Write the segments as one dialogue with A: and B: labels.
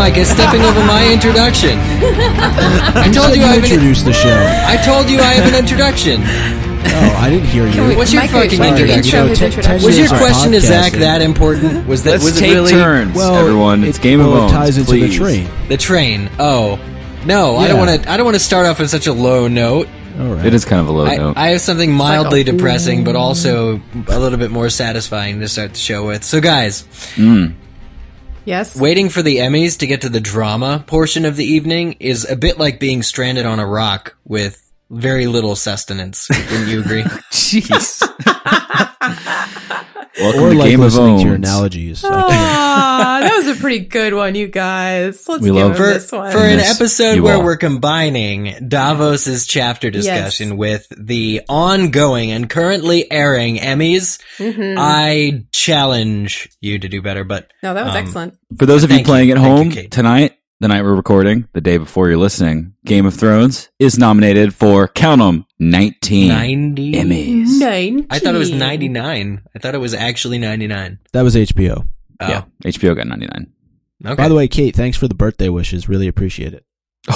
A: Micah stepping over my introduction. I told you I
B: introduced the show.
A: I told you I have an introduction.
B: Oh, I didn't hear you.
A: What's your fucking introduction? Was your question to Zach that important? Was that?
C: Let's
A: was
C: take
A: it really?
C: turns, everyone. It's Game of Owns.
B: It ties into
C: please.
B: the train.
A: The train. Oh, no!
B: Yeah.
A: I don't want to start off on such a low note.
B: All right.
C: It is kind of a low note.
A: I have something mildly depressing, but also a little bit more satisfying to start the show with. So, guys,
D: Yes.
A: waiting for the Emmys to get to the drama portion of the evening is a bit like being stranded on a rock with very little sustenance. Wouldn't you agree?
C: Jeez. Welcome
B: Or
C: to
B: like
C: Game of
B: listening
C: Owns.
B: to your analogies.
D: That was a pretty good one, you guys. Let's
C: We
D: give
C: love-
D: him
A: For
D: this one.
A: an
C: Miss
A: episode
C: you
A: where
C: all.
A: we're combining Davos's chapter discussion with the ongoing and currently airing Emmys, I challenge you to do better. But
D: No, that was excellent.
C: For those of you
A: Thank you.
C: playing at
A: Thank you,
C: home
A: Kate.
C: tonight, the night we're recording, the day before you're listening, Game of Thrones is nominated for, count 'em, 19
A: 90
C: Emmys.
D: 19.
A: I thought it was 99. I thought it was actually 99.
B: That was HBO.
A: Oh,
C: Yeah, HBO got 99.
A: okay.
B: By the way, Kate, thanks for the birthday wishes. Really appreciate it.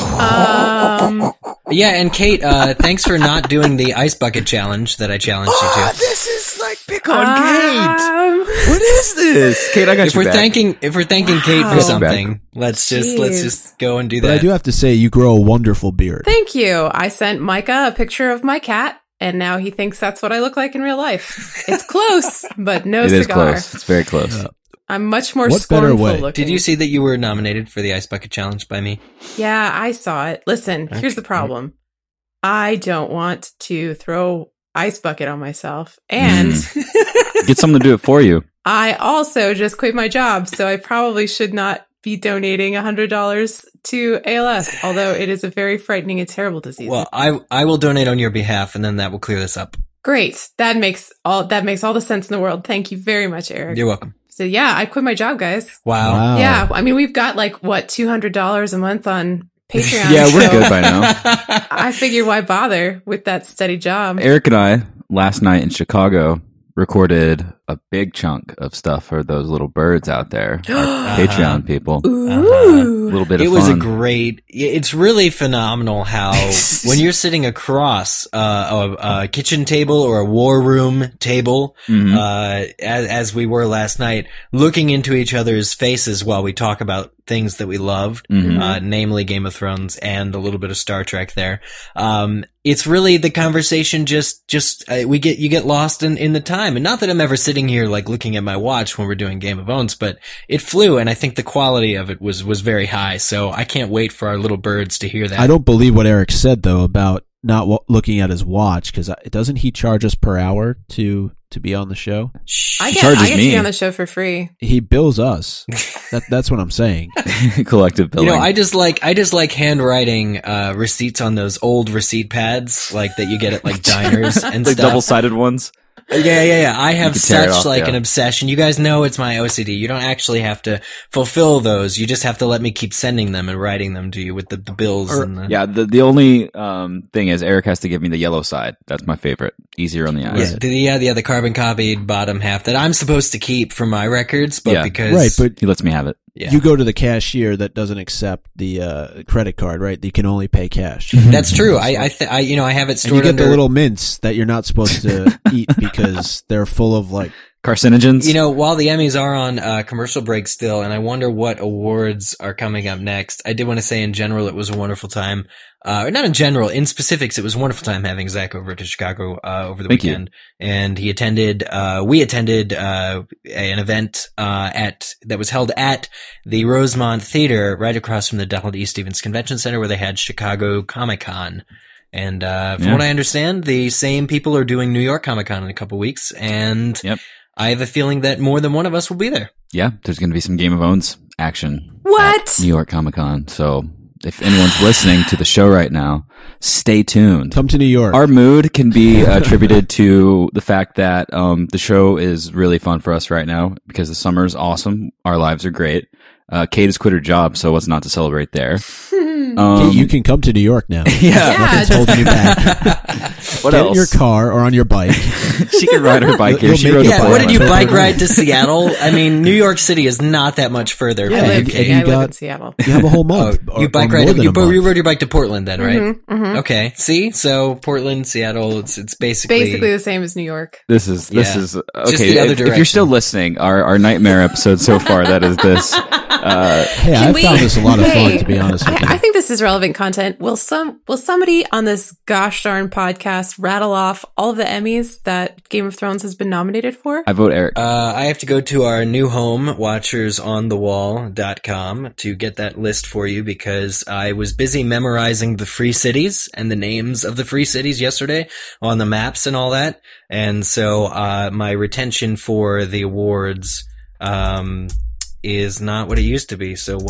A: Yeah, and Kate, thanks for not doing the ice bucket challenge that I challenged you to.
C: This is like pick
D: What
C: is this? Kate, I got
A: If
C: you
A: we're
C: back.
A: thanking Kate for
D: Wow.
A: something, let's just go and do that.
B: But I do have to say, you grow a wonderful beard.
D: Thank you. I sent Micah a picture of my cat, and now he thinks that's what I look like in real life. It's close, but no
C: It is
D: cigar.
C: close. It's very close.
D: I'm much more
B: What better
D: scornful
B: way?
D: looking.
A: Did you see that you were nominated for the ice bucket challenge by me?
D: Yeah, I saw it. Listen, here's the problem. I don't want to throw ice bucket on myself, and
C: Get someone to do it for you.
D: I also just quit my job, so I probably should not be donating $100 to ALS, although it is a very frightening and terrible disease.
A: Well, I will donate on your behalf, and then that will clear this up.
D: Great. That makes all the sense in the world. Thank you very much, Eric.
A: You're welcome.
D: So yeah, I quit my job, guys.
A: Wow.
D: Yeah, I mean, we've got like what, $200 a month on Patreon.
C: Yeah, we're
D: so
C: good by now.
D: I figure why bother with that steady job.
C: Eric and I, last night in Chicago, recorded a big chunk of stuff for those little birds out there, our Patreon people.
D: Ooh.
C: A little bit of
A: It
C: fun.
A: was a great. It's really phenomenal how when you're sitting across a kitchen table or a war room table, as we were last night, looking into each other's faces while we talk about things that we loved, namely Game of Thrones and a little bit of Star Trek. There, it's really the conversation. You get lost in the time, and not that I'm ever sitting here like looking at my watch when we're doing Game of Thrones, but it flew, and I think the quality of it was very high. So I can't wait for our little birds to hear that.
B: I don't believe what Eric said, though, about not looking at his watch, because doesn't he charge us per hour to be on the show?
D: I
C: charges
D: get to
C: me.
D: be on the show for free.
B: He bills us. That's what I'm saying.
C: collective billing.
A: You know, I just like handwriting receipts on those old receipt pads, like that you get at like diners and
C: the
A: stuff.
C: double-sided ones.
A: Yeah. I have
C: can tear it
A: such
C: off,
A: like
C: yeah.
A: an obsession. You guys know it's my OCD. You don't actually have to fulfill those. You just have to let me keep sending them and writing them to you with the bills and the.
C: Yeah, the only thing is Eric has to give me the yellow side. That's my favorite. Easier on the eyes.
A: The carbon copied bottom half that I'm supposed to keep for my records, but
C: Yeah.
A: because
B: Right, but
C: He lets me have it.
A: yeah.
B: you go to the cashier that doesn't accept the credit card, right? You can only pay cash.
A: That's true. I have it
B: And you
A: stored
B: get
A: under
B: the little mints that you're not supposed to eat because they're full of like.
C: Carcinogens.
A: You know, while the Emmys are on commercial break still, and I wonder what awards are coming up next, I did want to say in general it was a wonderful time. Or not in general, in specifics, it was a wonderful time having Zach over to Chicago over the
C: Thank you.
A: weekend. And we attended an event that was held at the Rosemont Theater right across from the Donald E. Stevens Convention Center, where they had Chicago Comic-Con. And from what I understand, the same people are doing New York Comic-Con in a couple weeks, and
C: Yep.
A: I have a feeling that more than one of us will be there.
C: Yeah, there's going to be some Game of Thrones action.
D: What?
C: At New York Comic Con. So if anyone's listening to the show right now, stay tuned.
B: Come to New York.
C: Our mood can be attributed to the fact that the show is really fun for us right now because the summer is awesome. Our lives are great. Kate has quit her job, so what's not to celebrate there?
B: Kate, you can come to New York now.
C: Yeah.
B: Nothing's
D: just-
B: holding you back.
C: What
B: Get
C: else?
B: in your car or on your bike.
C: She can ride her bike here.
B: You'll
C: She
B: make
C: rode
B: it
C: a
A: Yeah,
B: bike
A: what did you
B: ride.
A: bike ride to Seattle? I mean, New York City is not that much further.
B: Yeah,
A: from
B: and
A: UK.
B: you
D: I live
B: got-
D: in Seattle.
B: You have a whole month.
A: You bike
B: or
A: ride.
B: more than
A: You
B: a month.
A: rode your bike to Portland, then, right?
D: Mhm.
A: Okay. See, so Portland, Seattle. It's basically
D: Basically the same as New York.
C: This is
A: Yeah.
C: okay.
A: the other
C: If you're
A: direction.
C: still listening, our nightmare episode so far, that is this.
B: Hey,
D: Can
B: I
D: we-
B: found this a lot of fun,
D: Hey,
B: to be honest with you.
D: I think this is relevant content. Will somebody on this gosh darn podcast rattle off all of the Emmys that Game of Thrones has been nominated for?
C: I vote Eric.
A: I have to go to our new home, watchersonthewall.com, to get that list for you because I was busy memorizing the free cities and the names of the free cities yesterday on the maps and all that. And so, my retention for the awards, is not what it used to be. So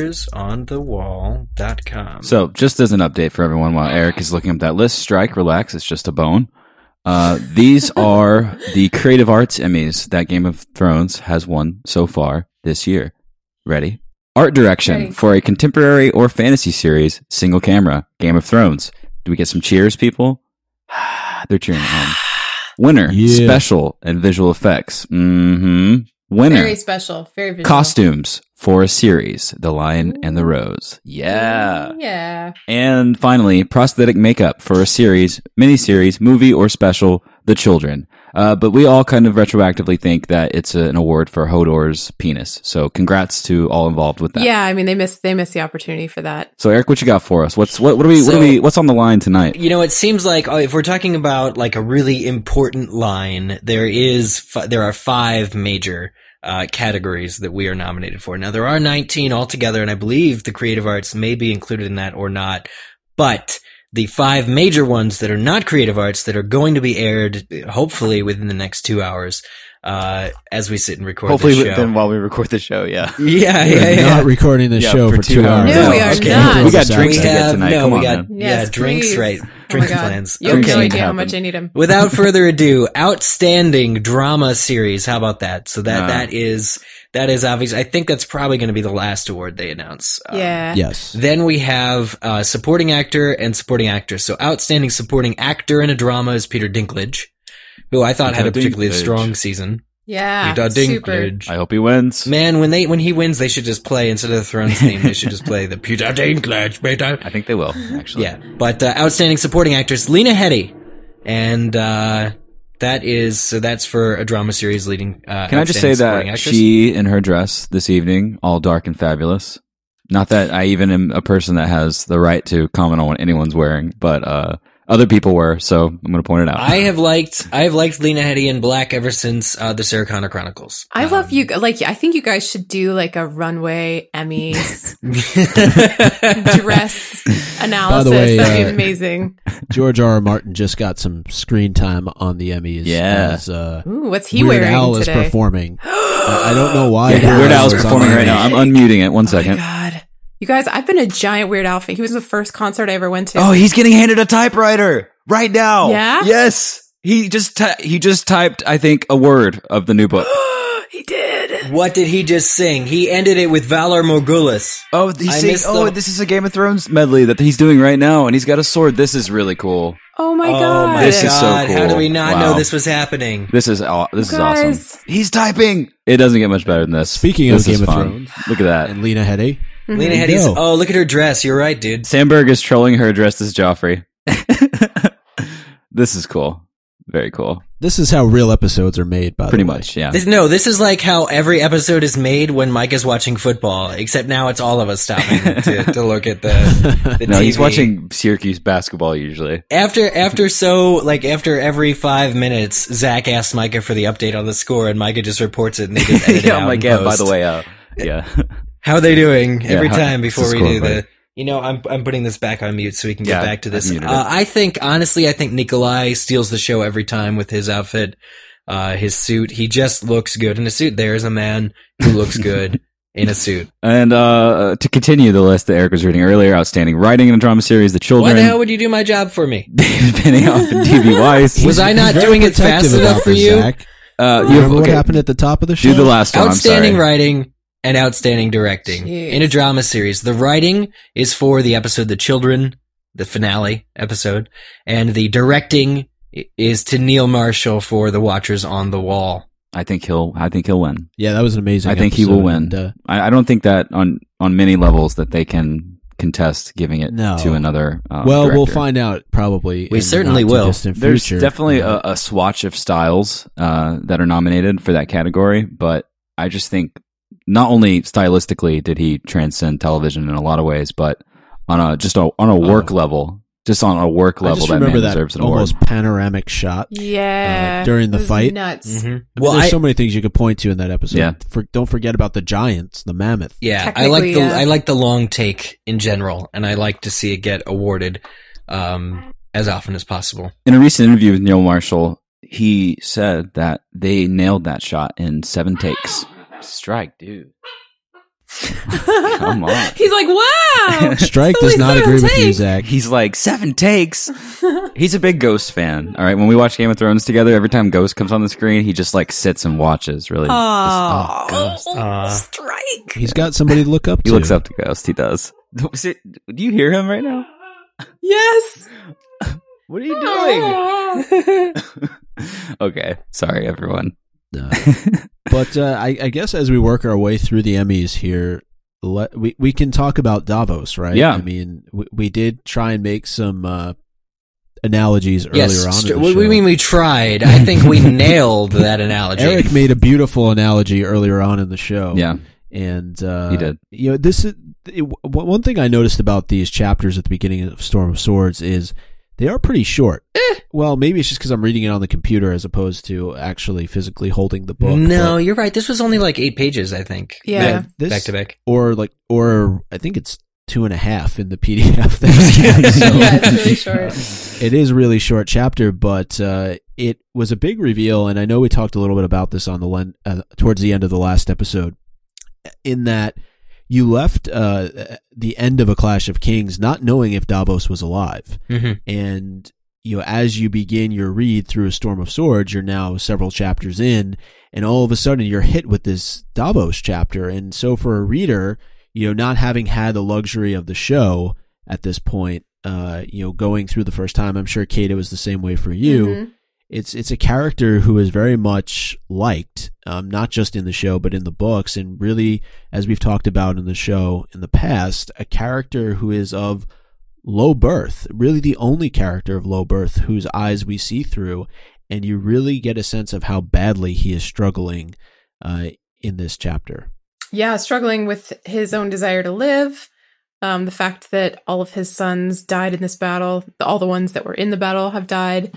A: watchersonthewall.com.
C: So, just as an update for everyone, while Eric is looking up that list, strike, relax. It's just a bone. These are the Creative Arts Emmys that Game of Thrones has won so far this year. Ready? Art direction
D: Ready.
C: for a contemporary or fantasy series, single camera, Game of Thrones. Do we get some cheers, people? They're cheering at home. Winner,
B: Yeah.
C: special and visual effects. Winner,
D: Very special. Very visual.
C: costumes for a series, The Lion and the Rose. Yeah.
D: Yeah.
C: And finally, prosthetic makeup for a series, miniseries, movie, or special, The Children. But we all kind of retroactively think that it's an award for Hodor's penis. So congrats to all involved with that.
D: Yeah, I mean they missed the opportunity for that.
C: So Eric, what you got for us? What's on the line tonight?
A: You know, it seems like if we're talking about like a really important line, there are 5 major categories that we are nominated for. Now there are 19 altogether, and I believe the creative arts may be included in that or not. But the 5 major ones that are not creative arts that are going to be aired, hopefully within the next 2 hours, as we sit and record
C: Hopefully,
A: this show.
C: then while we record the show, yeah.
A: Yeah,
B: We're
A: yeah, yeah.
B: not recording the
C: Yeah,
B: show
C: for
B: for
C: 2
B: 2 hours.
C: hours.
D: No, we are
A: Okay.
D: not.
C: We got drinks
A: We
C: to get
A: have-
C: tonight.
A: No,
C: Come
A: we
C: on,
A: got
C: man.
D: Yes,
A: drinks,
D: please.
A: right?
D: Oh my
A: Drinking
D: God.
A: plans.
D: You have
C: Okay.
D: no idea how
C: Happen.
D: much I need them.
A: Without further ado, outstanding drama series. How about that? So that is obvious. I think that's probably going to be the last award they announce.
D: Yeah.
B: Yes.
A: Then we have supporting actor and supporting actress. So outstanding supporting actor in a drama is Peter Dinklage, who I thought had a
C: Peter
A: particularly
C: Dinklage.
A: strong season.
D: Yeah.
A: Peter
D: Super.
A: Dinklage.
C: I hope he wins.
A: Man, when he wins, they should just play instead of the Thrones theme. They should just play the Peter Dinklage, Peter.
C: I think they will, actually.
A: Yeah, but outstanding supporting actress Lena Headey, and that's for a drama series leading.
C: Can I just say that she, in her dress this evening, all dark and fabulous. Not that I even am a person that has the right to comment on what anyone's wearing, but other people were, so I'm going to point it out.
A: I have liked Lena Headey in black ever since the Sarah Connor Chronicles.
D: I love you. Like, I think you guys should do like a runway Emmys dress analysis.
B: way,
D: That'd be amazing.
B: George R. R. Martin just got some screen time on the Emmys.
C: Yeah.
B: As,
D: Ooh, what's he
B: Weird
D: wearing
B: Al
D: today?
B: is performing. I don't know why.
C: Yeah, Weird Al is
B: on
C: performing
B: the
C: right now.
B: Emmys.
C: I'm unmuting it. 1
D: Oh my
C: second.
D: God. You guys, I've been a giant Weird Al fan. He was the first concert I ever went to.
C: Oh, he's getting handed a typewriter right now.
D: Yeah?
C: Yes. He just typed, I think, a word of the new book.
D: He did.
A: What did he just sing? He ended it with Valar Morghulis.
C: Oh, he's
A: I
C: saying,
A: missed the-
C: this is a Game of Thrones medley that he's doing right now, and he's got a sword. This is really cool.
D: Oh my
A: Oh
D: God.
A: my
C: This is so
A: God! How
C: cool.
A: do we not
C: Wow.
A: know this was happening?
C: This is awesome.
D: Guys.
C: He's typing. It doesn't get much better than this.
B: Speaking of
C: This is
B: Game of
C: fun.
B: Thrones.
C: Look at that.
B: And Lena Headey.
A: Lena
B: There you
A: Headey's.
B: go.
A: Oh, look at her dress. You're right, dude.
C: Sandberg is trolling her dressed as Joffrey. This is cool. Very cool.
B: This is how real episodes are made, by
C: Pretty
B: the way.
C: much, yeah.
A: This is like how every episode is made when Mike is watching football, except now it's all of us stopping to look at the
C: No,
A: TV.
C: he's watching Syracuse basketball usually.
A: After every 5 minutes, Zach asks Micah for the update on the score, and Micah just reports it, and they just edit it
C: Yeah,
A: out
C: I'm like,
A: in
C: yeah, by
A: post.
C: the way, yeah.
A: How are they doing every
C: how-
A: time before
C: it's a
A: we do
C: score,
A: the? You know, I'm putting this back on mute so we can get
C: Yeah,
A: back to this.
C: I've muted it.
A: I think Nikolai steals the show every time with his outfit, his suit. He just looks good in a suit. There's a man who looks good in a suit.
C: And to continue the list that Eric was reading earlier, outstanding writing in a drama series, The
A: Why
C: Children,
A: the hell would you do my job for me?
C: David Benioff and D.B. Weiss.
A: Was I not
B: He's very
A: doing it
B: protective
A: fast enough
B: about
A: for
B: this,
A: you?
B: Zach.
C: You
B: Remember what happened at the top of the show?
C: Do the last one.
A: Outstanding
C: I'm sorry.
A: writing and outstanding directing
D: Jeez.
A: in a drama series. The writing is for the episode The Children. the finale episode, and the directing is to Neil Marshall for The Watchers on the Wall.
C: I think he'll win.
B: Yeah, that was an amazing
C: I think
B: episode,
C: he will win.
B: and,
C: I don't think that on many levels that they can contest giving it
B: No.
C: to another
B: well,
C: director.
B: we'll find out probably.
A: We
B: in the
A: certainly will.
B: not-too-distant
C: There's
B: future.
C: definitely a swatch of styles that are nominated for that category, but I just think not only stylistically did he transcend television in a lot of ways, but on a work level,
B: I just
C: that
B: remember
C: man
B: that
C: deserves an award.
B: almost panoramic shot.
D: Yeah.
B: During the
D: it was
B: fight.
D: Nuts.
A: Mm-hmm.
B: I mean,
A: Well,
B: there's so many things you could point to in that episode.
C: Yeah.
B: Don't forget about the giants, the mammoth.
A: yeah,
D: Technically,
A: I like the long take in general, and I like to see it get awarded as often as possible.
C: In a recent interview with Neil Marshall, he said that they nailed that shot in 7 takes. Strike, dude. Come on.
D: He's like, wow.
B: Strike
D: It's
B: does
D: only
B: not
D: 7
B: agree with you,
D: takes.
B: Zach.
C: He's like, 7 takes. He's a big Ghost fan. All right. When we watch Game of Thrones together, every time Ghost comes on the screen, he just like sits and watches. Really.
D: Oh, Strike.
B: He's got somebody to look up
C: He
B: to.
C: looks up to Ghost. He does. Do you hear him right now?
D: Yes.
C: What are you doing? Okay. Sorry, everyone.
B: But I guess as we work our way through the Emmys here, we can talk about Davos, right?
C: Yeah.
B: I mean, we did try and make some analogies earlier
A: Yes,
B: on in the
A: what
B: show.
A: do you mean we tried? I think we nailed that analogy.
B: Eric made a beautiful analogy earlier on in the show.
C: Yeah.
B: And
C: He did.
B: You know, one thing I noticed about these chapters at the beginning of Storm of Swords is they are pretty short. Well, maybe it's just because I'm reading it on the computer as opposed to actually physically holding the book.
A: No, you're right. This was only like 8 pages, I think.
D: Yeah.
A: Back to back.
B: or I think it's 2.5 in the PDF.
D: Yeah, it's really short.
B: It is a really short chapter, but it was a big reveal, and I know we talked a little bit about this on towards the end of the last episode, in that you left the end of A Clash of Kings not knowing if Davos was alive.
A: Mm-hmm.
B: And you know, as you begin your read through A Storm of Swords, you're now several chapters in, and all of a sudden you're hit with this Davos chapter. And so for a reader, you know, not having had the luxury of the show at this point, you know, going through the first time, I'm sure, Kate, it was the same way for you.
D: Mhm.
B: It's a character who is very much liked, not just in the show, but in the books. And really, as we've talked about in the show in the past, a character who is of low birth, really the only character of low birth whose eyes we see through. And you really get a sense of how badly he is struggling in this chapter.
D: Yeah, struggling with his own desire to live. The fact that all of his sons died in this battle, all the ones that were in the battle have died.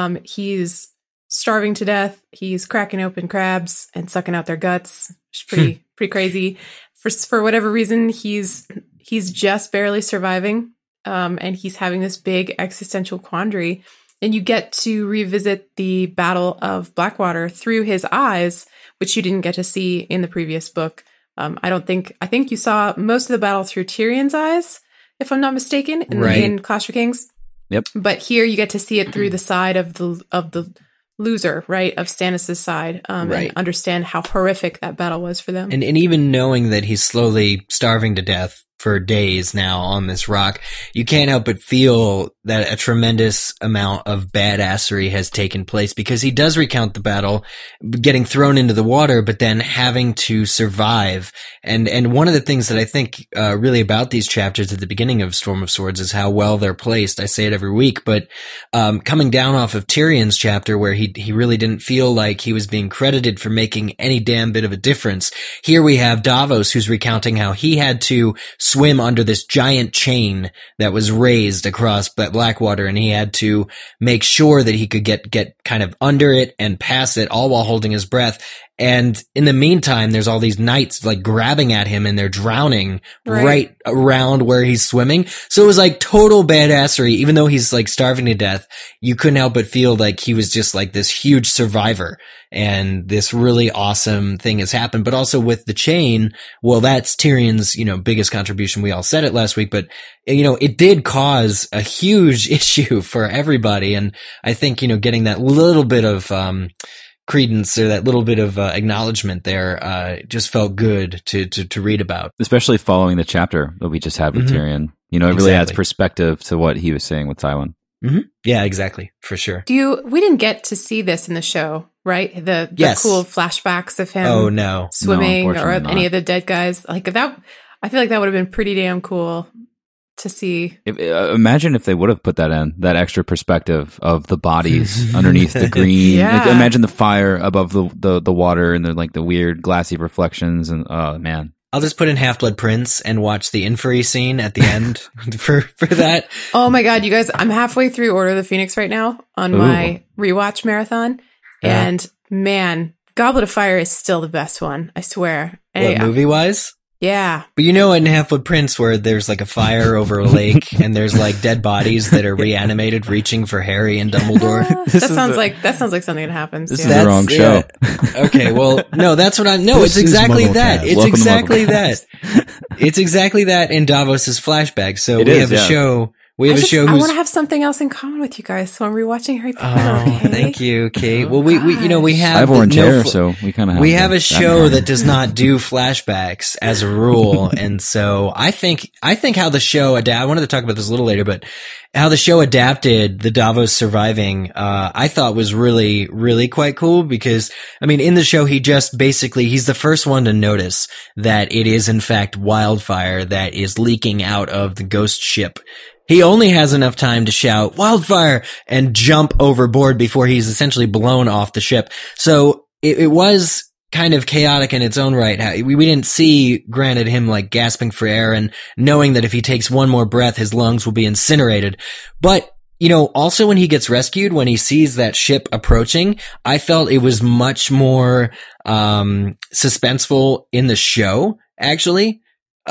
D: He's starving to death. He's cracking open crabs and sucking out their guts. Which is pretty crazy. For whatever reason, he's just barely surviving. And he's having this big existential quandary. And you get to revisit the Battle of Blackwater through his eyes, which you didn't get to see in the previous book. I think you saw most of the battle through Tyrion's eyes, if I'm not mistaken, in Clash of Kings.
C: Yep.
D: But here you get to see it through the side of the loser, right? Of Stannis' side,
A: Right.
D: and understand how horrific that battle was for them.
A: And even knowing that he's slowly starving to death for days now on this rock, you can't help but feel that a tremendous amount of badassery has taken place, because he does recount the battle, getting thrown into the water, but then having to survive. And one of the things that I think really about these chapters at the beginning of Storm of Swords is how well they're placed. I say it every week, but coming down off of Tyrion's chapter, where he really didn't feel like he was being credited for making any damn bit of a difference, here we have Davos, who's recounting how he had to swim under this giant chain that was raised across Blackwater, and he had to make sure that he could get kind of under it and pass it, all while holding his breath. And in the meantime, there's all these knights like grabbing at him, and they're drowning right around where he's swimming. So it was like total badassery. Even though he's like starving to death, you couldn't help but feel like he was just like this huge survivor. And this really awesome thing has happened. But also with the chain, well, that's Tyrion's, biggest contribution. We all said it last week, but it did cause a huge issue for everybody. And I think, getting that little bit of, credence or that little bit of acknowledgement there just felt good to read about.
C: Especially following the chapter that we just had with Tyrion. You know, it really adds perspective to what he was saying with Tywin.
A: Mm-hmm. Yeah, exactly. For sure.
D: We didn't get to see this in the show, right? The cool flashbacks of him swimming or any of the dead guys. Like that, I feel like that would have been pretty damn cool to see.
C: Imagine if they would have put that in, that extra perspective of the bodies underneath the green.
D: Yeah.
C: Like, imagine the fire above the water and the weird glassy reflections. And oh man.
A: I'll just put in Half-Blood Prince and watch the Inferi scene at the end for that.
D: Oh my God, you guys, I'm halfway through Order of the Phoenix right now on my rewatch marathon. And man, Goblet of Fire is still the best one, I swear.
A: What, movie-wise?
D: Yeah.
A: But you know in Half-Blood Prince where there's like a fire over a lake and there's like dead bodies that are reanimated reaching for Harry and Dumbledore?
D: That sounds like something that happens.
C: This is the wrong show.
A: Okay, well, no, that's what it's exactly that. It's
C: Welcome
A: exactly that. It's exactly that in Davos's flashback. So we have a show. I
D: want to have something else in common with you guys, so I'm rewatching Harry Potter. Okay?
A: Thank you, Kate. Well, we have.
C: I have orange hair, so we kind of have.
A: We have a show that does not do flashbacks as a rule, and so I think how the show I wanted to talk about this a little later, but how the show adapted the Davos surviving, I thought was really, really quite cool because, I mean, in the show, he's the first one to notice that it is in fact wildfire that is leaking out of the ghost ship. He only has enough time to shout wildfire and jump overboard before he's essentially blown off the ship. So it was kind of chaotic in its own right. We didn't see, granted, him like gasping for air and knowing that if he takes one more breath, his lungs will be incinerated. But, you know, also when he gets rescued, when he sees that ship approaching, I felt it was much more, suspenseful in the show, actually.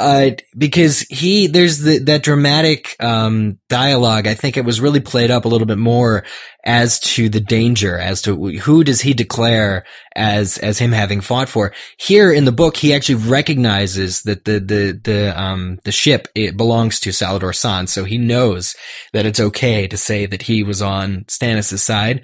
A: Because there's that dramatic, dialogue. I think it was really played up a little bit more as to the danger, as to who does he declare as him having fought for. Here in the book, he actually recognizes that the ship, it belongs to Salladhor Saan, so he knows that it's okay to say that he was on Stannis' side.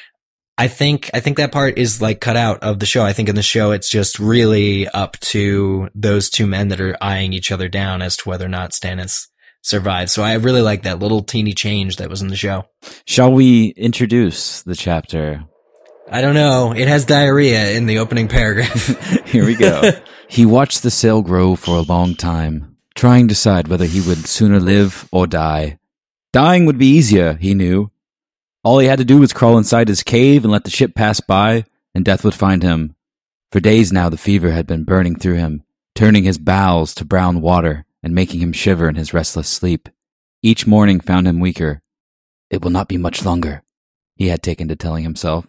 A: I think that part is like cut out of the show. I think in the show, it's just really up to those two men that are eyeing each other down as to whether or not Stannis survives. So I really like that little teeny change that was in the show.
C: Shall we introduce the chapter?
A: I don't know. It has diarrhea in the opening paragraph.
C: Here we go. He watched the sail grow for a long time, trying to decide whether he would sooner live or die. Dying would be easier, he knew. All he had to do was crawl inside his cave and let the ship pass by, and death would find him. For days now the fever had been burning through him, turning his bowels to brown water and making him shiver in his restless sleep. Each morning found him weaker. It will not be much longer, he had taken to telling himself.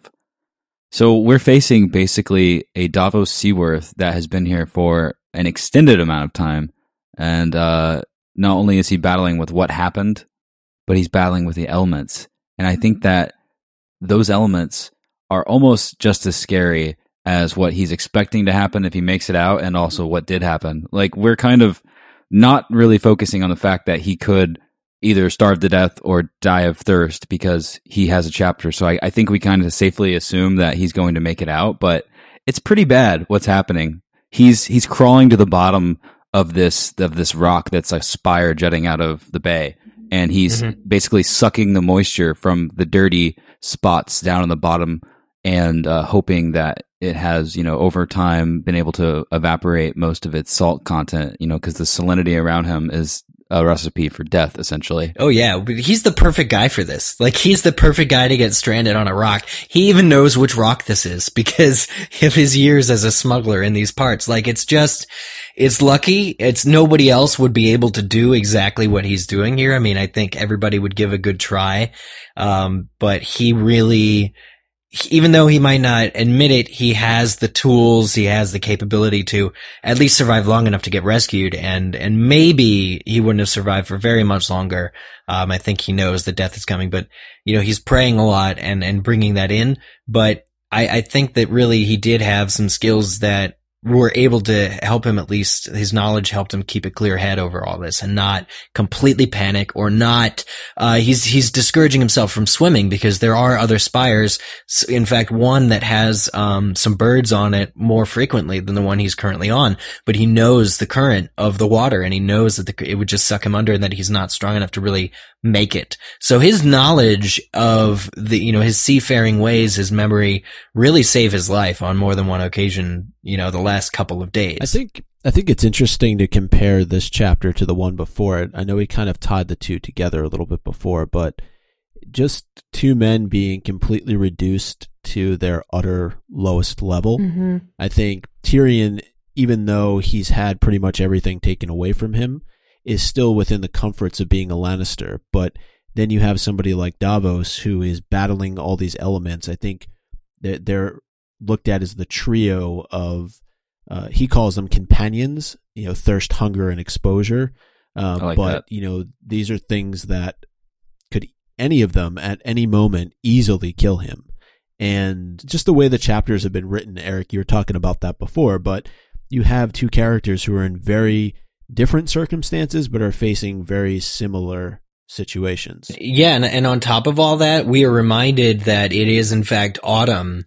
C: So we're facing basically a Davos Seaworth that has been here for an extended amount of time, and not only is he battling with what happened, but he's battling with the elements. And I think that those elements are almost just as scary as what he's expecting to happen if he makes it out, and also what did happen. Like, we're kind of not really focusing on the fact that he could either starve to death or die of thirst because he has a chapter. So I think we kind of safely assume that he's going to make it out, but it's pretty bad what's happening. He's crawling to the bottom of this rock that's a spire jutting out of the bay. And he's basically sucking the moisture from the dirty spots down on the bottom and hoping that it has, over time been able to evaporate most of its salt content, because the salinity around him is a recipe for death, essentially.
A: Oh, yeah. He's the perfect guy for this. Like, he's the perfect guy to get stranded on a rock. He even knows which rock this is because of his years as a smuggler in these parts. Like, it's lucky. Nobody else would be able to do exactly what he's doing here. I mean, I think everybody would give a good try. But he really, even though he might not admit it, he has the tools, he has the capability to at least survive long enough to get rescued. And maybe he wouldn't have survived for very much longer. I think he knows that death is coming, but he's praying a lot and bringing that in. But I think that really he did have some skills that were able to help him, at least his knowledge helped him keep a clear head over all this and not completely panic or not, he's discouraging himself from swimming because there are other spires. In fact, one that has, some birds on it more frequently than the one he's currently on, but he knows the current of the water and he knows that it would just suck him under and that he's not strong enough to really make it. So his knowledge of his seafaring ways, his memory really save his life on more than one occasion, the last couple of days.
B: I think it's interesting to compare this chapter to the one before it. I know we kind of tied the two together a little bit before, but just two men being completely reduced to their utter lowest level. Mm-hmm. I think Tyrion, even though he's had pretty much everything taken away from him, is still within the comforts of being a Lannister. But then you have somebody like Davos who is battling all these elements. I think they're looked at as the trio of, he calls them companions, thirst, hunger, and exposure. But that. These are things that could, any of them at any moment, easily kill him. And just the way the chapters have been written, Eric, you were talking about that before, but you have two characters who are in very different circumstances, but are facing very similar situations.
A: Yeah, and on top of all that, we are reminded that it is in fact autumn.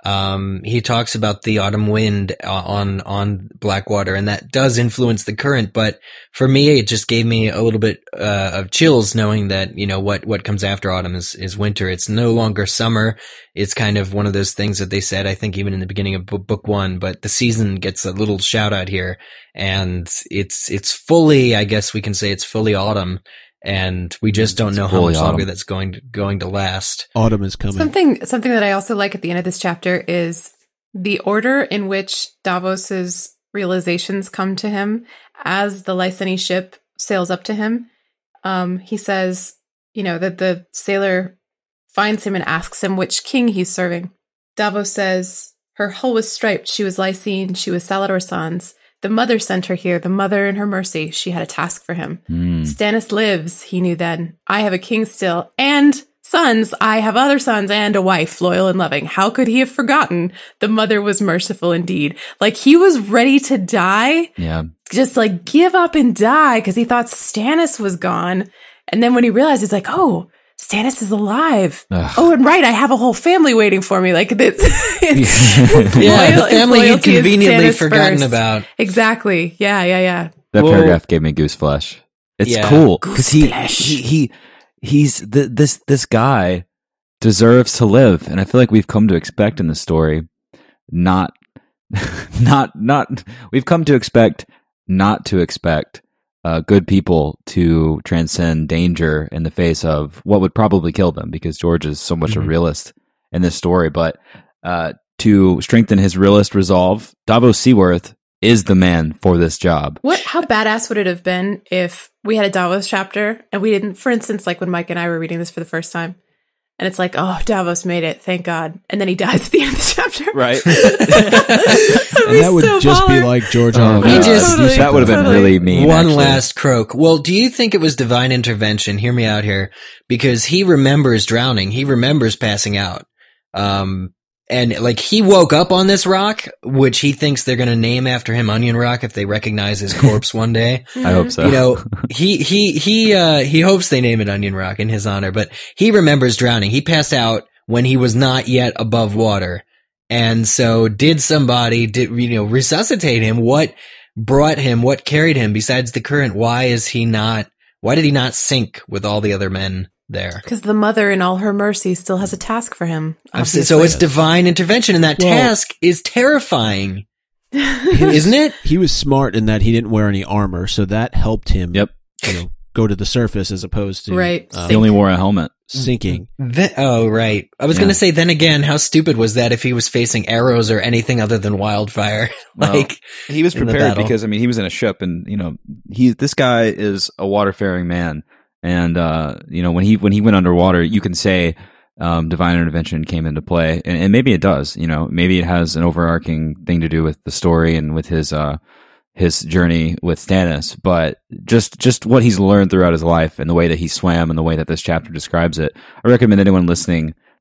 A: He talks about the autumn wind on Blackwater, and that does influence the current, but for me, it just gave me a little bit of chills knowing that, what comes after autumn is winter. It's no longer summer. It's kind of one of those things that they said, I think even in the beginning of book one, but the season gets a little shout out here, and it's fully, I guess we can say it's fully autumn. And we just don't know how much longer that's going to last.
B: Autumn is coming.
D: Something that I also like at the end of this chapter is the order in which Davos's realizations come to him as the Lyseni ship sails up to him. He says, that the sailor finds him and asks him which king he's serving. Davos says, her hull was striped. She was Lysene. She was Salador Sans. The mother sent her here, the mother in her mercy. She had a task for him. Stannis lives, he knew then. I have a king still, and sons. I have other sons and a wife, loyal and loving. How could he have forgotten? The mother was merciful indeed. Like, he was ready to die.
C: Yeah.
D: Just like give up and die because he thought Stannis was gone. And then when he realized, he's like, oh, Stannis is alive. Ugh. Oh, and right, I have a whole family waiting for me. Like this,
A: the family you'd conveniently forgotten about.
D: Exactly. Yeah.
C: That paragraph gave me goose flesh. It's cool because he's this guy deserves to live, and I feel like we've come to expect in the story, not we've come to expect not to expect. Good people to transcend danger in the face of what would probably kill them, because George is so much a realist in this story. But to strengthen his realist resolve, Davos Seaworth is the man for this job.
D: How badass would it have been if we had a Davos chapter and we didn't, for instance, like when Mike and I were reading this for the first time, and it's like, oh, Davos made it, thank God. And then he dies at the end of the chapter.
C: Right.
B: And that would just be like George R. R.
C: That would have been really mean.
A: One last croak. Well, do you think it was divine intervention? Hear me out here. Because he remembers drowning. He remembers passing out. And like he woke up on this rock, which he thinks they're going to name after him Onion Rock if they recognize his corpse one day.
C: I hope so.
A: He hopes they name it Onion Rock in his honor, but he remembers drowning. He passed out when he was not yet above water. And so did somebody resuscitate him? What brought him? What carried him besides the current? Why did he not sink with all the other men there?
D: Because the mother in all her mercy still has a task for him.
A: So it's divine intervention, and that task is terrifying. Isn't it?
B: He was smart in that he didn't wear any armor, so that helped him go to the surface as opposed to
C: he only wore a helmet.
B: Sinking.
A: Right. I was going to say, then again, how stupid was that if he was facing arrows or anything other than wildfire?
C: He was prepared because he was in a ship, and this guy is a waterfaring man. And, when he went underwater, you can say, divine intervention came into play, and maybe it does, maybe it has an overarching thing to do with the story and with his journey with Stannis, but just what he's learned throughout his life and the way that he swam and the way that this chapter describes it. I recommend anyone listening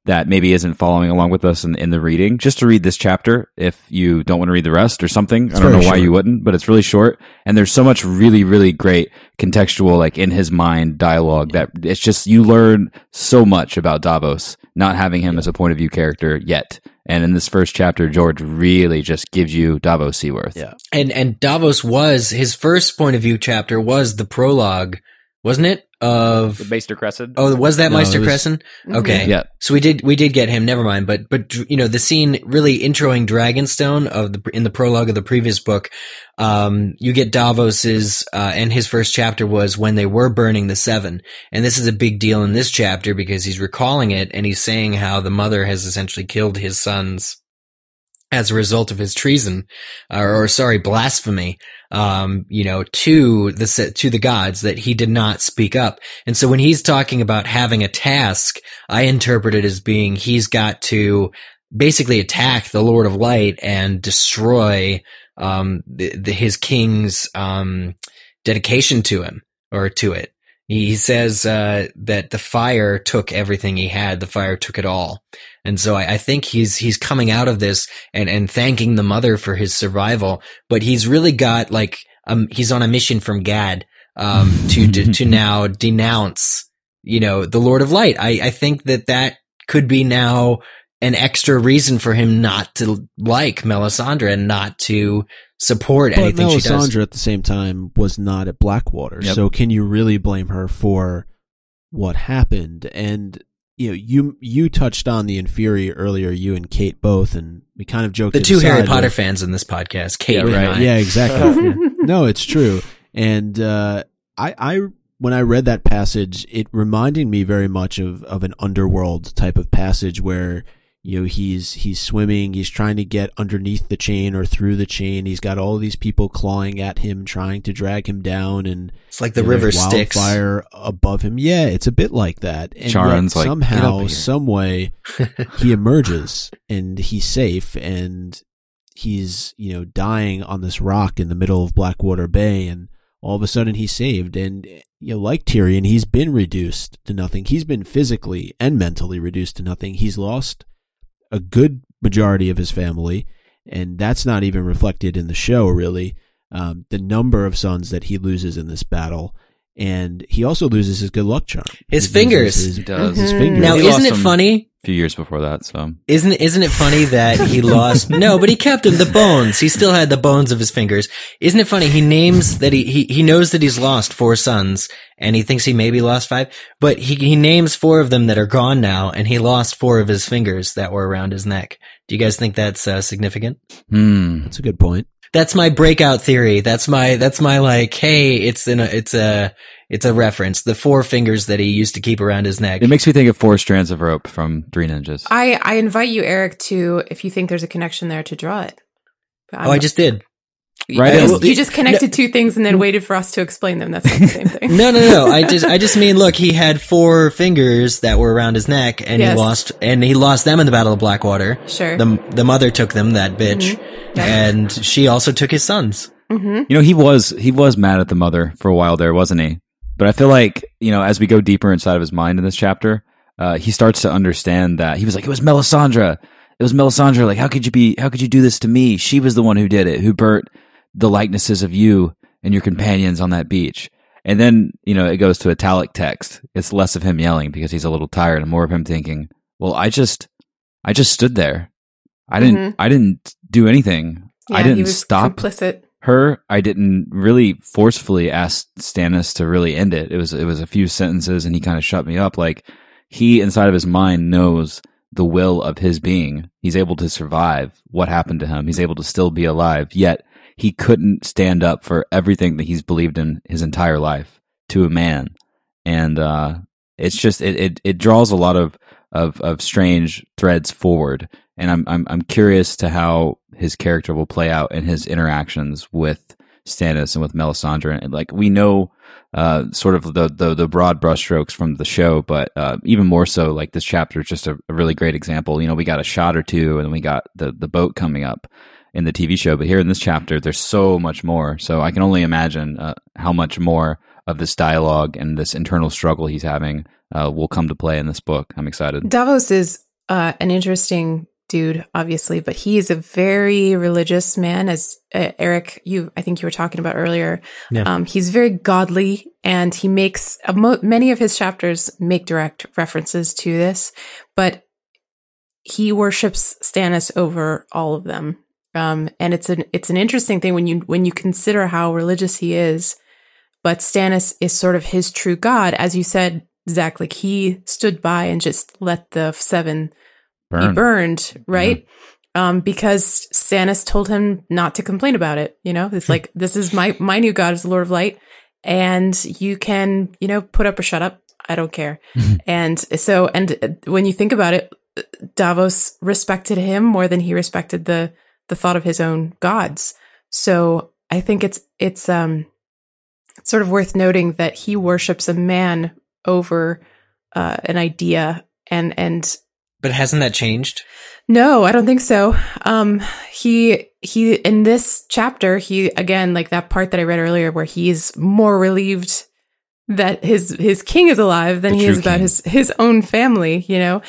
C: that maybe isn't following along with us in the reading, just to read this chapter if you don't want to read the rest or something. I don't know why you wouldn't, but it's really short. And there's so much really, really great contextual, like in his mind dialogue that it's just, you learn so much about Davos, not having him as a point of view character yet. And in this first chapter, George really just gives you Davos Seaworth.
B: Yeah.
A: And Davos was, his first point of view chapter was the prologue, wasn't it? Of
E: the Maester Crescent.
A: Oh, was that Maester Crescent?
D: Mhm.
A: Okay.
C: Yeah.
A: So we did get him, never mind. But the scene really introing Dragonstone in the prologue of the previous book, you get Davos's, and his first chapter was when they were burning the Seven. And this is a big deal in this chapter because he's recalling it and he's saying how the mother has essentially killed his sons as a result of his treason, blasphemy, to the gods, that he did not speak up. And so when he's talking about having a task, I interpret it as being, he's got to basically attack the Lord of Light and destroy, his king's, dedication to him, or to it. He says, that the fire took everything he had, the fire took it all. And so I think he's coming out of this and thanking the mother for his survival, but he's really got he's on a mission from Gad, to now denounce, the Lord of Light. I think that could be now an extra reason for him not to like Melisandre and not to support anything she does.
B: But Melisandre at the same time was not at Blackwater.
C: Yep.
B: So can you really blame her for what happened? And you touched on the Inferi earlier, you and Kate both, and we kind of joked.
A: The two Harry Potter fans in this podcast, Kate and I.
B: Yeah, exactly. No, it's true. And I when I read that passage, it reminded me very much of an Underworld type of passage where he's swimming, he's trying to get underneath the chain or through the chain. He's got all these people clawing at him, trying to drag him down, and
A: it's like the river Styx.
B: Wildfire above him. Yeah, it's a bit like that. And
C: Charon's
B: yet somehow, some way, he emerges and he's safe, and he's dying on this rock in the middle of Blackwater Bay, and all of a sudden he's saved. And like Tyrion, he's been reduced to nothing. He's been physically and mentally reduced to nothing. He's lost a good majority of his family, and that's not even reflected in the show, really. The number of sons that he loses in this battle, and he also loses his good luck charm.
A: His fingers.
C: He does.
B: His fingers.
A: Now,
C: He
A: isn't
C: lost
A: it
C: them
A: funny?
C: A few years before that, so
A: Isn't it funny that he lost? No, but he kept him, the bones. He still had the bones of his fingers. Isn't it funny? He names that he knows that he's lost 4 sons, and he thinks he maybe lost 5, but he names 4 of them that are gone now, and he lost 4 of his fingers that were around his neck. Do you guys think that's significant?
B: That's a good point.
A: That's my breakout theory. That's my like, hey, it's a reference. The 4 fingers that he used to keep around his neck.
C: it makes me think of 4 strands of rope from Three Ninjas.
D: I invite you, Eric, to, if you think there's a connection there, to draw it.
A: I just did.
C: Right.
D: You just connected 2 things and then waited for us to explain them. That's not the same thing.
A: No. I just mean, look, he had 4 fingers that were around his neck, and
D: Yes.
A: he lost them in the Battle of Blackwater.
D: Sure.
A: The mother took them, that bitch, and she also took his sons.
D: Mm-hmm.
C: He was mad at the mother for a while there, wasn't he? But I feel like, as we go deeper inside of his mind in this chapter, he starts to understand that he was like, it was Melisandre. Like, how could you do this to me? She was the one who did it, who burnt the likenesses of you and your companions on that beach. And then, it goes to italic text. It's less of him yelling because he's a little tired and more of him thinking, well, I just stood there. I didn't do anything.
D: Yeah,
C: I
D: he
C: didn't
D: was
C: stop
D: complicit.
C: her. I didn't really forcefully ask Stannis to really end it. It was a few sentences and he kind of shut me up. Like, he inside of his mind knows the will of his being. He's able to survive what happened to him. He's able to still be alive, yet he couldn't stand up for everything that he's believed in his entire life to a man. And it's just it draws a lot of strange threads forward. And I'm curious to how his character will play out in his interactions with Stannis and with Melisandre. And like, we know sort of the broad brushstrokes from the show, but even more so, like, this chapter is just a really great example. We got a shot or two, and we got the boat coming up in the TV show, but here in this chapter, there's so much more. So I can only imagine how much more of this dialogue and this internal struggle he's having will come to play in this book. I'm excited.
D: Davos is an interesting dude, obviously, but he is a very religious man, as Eric, I think you were talking about earlier.
A: Yeah.
D: He's very godly, and he makes many of his chapters make direct references to this, but he worships Stannis over all of them. And it's an interesting thing when you consider how religious he is, but Stannis is sort of his true god, as you said, Zach. Like, he stood by and just let the seven be burned, right? Yeah. Because Stannis told him not to complain about it. It's like, this is my new god is the Lord of Light, and you can, put up or shut up. I don't care. And when you think about it, Davos respected him more than he respected the thought of his own gods. So I think it's sort of worth noting that he worships a man over an idea, and
A: but hasn't that changed?
D: No, I don't think so. He in this chapter, he, again, like that part that I read earlier where he's more relieved that his king is alive than he is about his own family,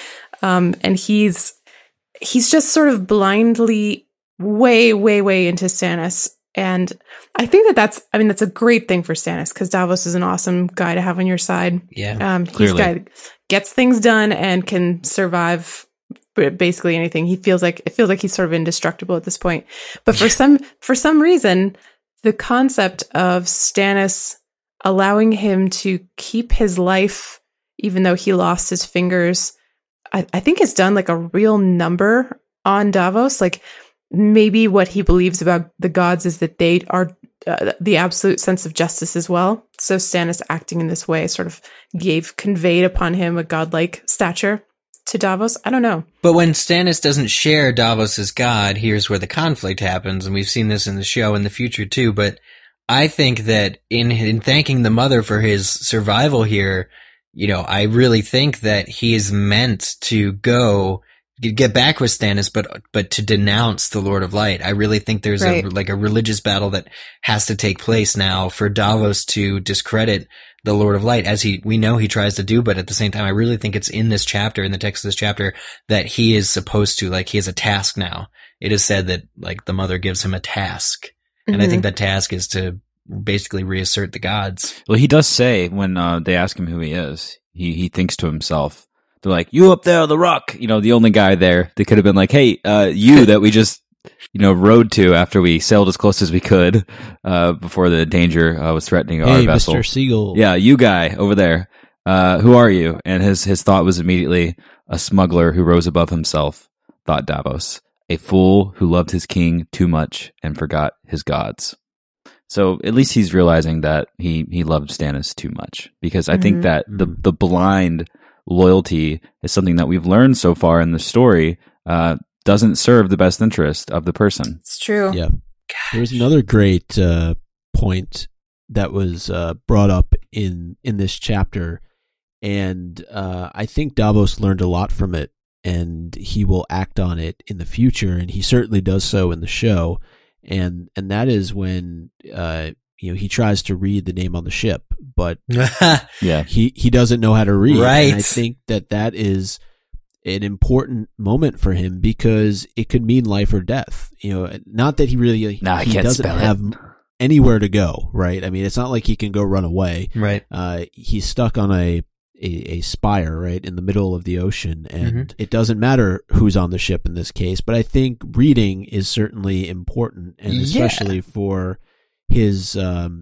D: and he's just sort of blindly way, way, way into Stannis. And I think that's a great thing for Stannis, because Davos is an awesome guy to have on your side.
A: Yeah,
D: he's a guy that gets things done and can survive basically anything. It feels like he's sort of indestructible at this point. But for some reason, the concept of Stannis allowing him to keep his life, even though he lost his fingers, I think has done like a real number on Davos. Like, maybe what he believes about the gods is that they are the absolute sense of justice as well. So Stannis acting in this way sort of conveyed upon him a godlike stature to Davos. I don't know.
A: But when Stannis doesn't share Davos's god, here's where the conflict happens. And we've seen this in the show in the future too. But I think that in thanking the mother for his survival here, I really think that he is meant to get back with Stannis, but to denounce the Lord of Light. I really think there's a religious battle that has to take place now for Davos to discredit the Lord of Light, as we know he tries to do. But at the same time, I really think it's in this chapter, in the text of this chapter, that he is supposed to, like, he has a task now. It is said that, like, the mother gives him a task. And I think that task is to basically reassert the gods.
C: Well, he does say when they ask him who he is, he thinks to himself, they're like, "You up there on the rock," the only guy there. They could have been like, "Hey, you that we just, rode to after we sailed as close as we could before the danger was threatening our vessel."
B: Mr. Siegel.
C: Yeah, you guy over there. Who are you? And his thought was immediately, a smuggler who rose above himself, thought Davos. A fool who loved his king too much and forgot his gods. So at least he's realizing that he loved Stannis too much, because I think that the blind loyalty is something that we've learned so far in the story doesn't serve the best interest of the person.
D: It's true.
B: Yeah. There's another great point that was brought up in this chapter, and I think Davos learned a lot from it, and he will act on it in the future, and he certainly does so in the show. And that is when he tries to read the name on the ship, but he doesn't know how to read.
A: Right.
B: And I think that is an important moment for him, because it could mean life or death. Not that he doesn't have anywhere to go, right? I mean, it's not like he can go run away.
A: Right.
B: He's stuck on a spire, right, in the middle of the ocean, and it doesn't matter who's on the ship in this case. But I think reading is certainly important, and especially for his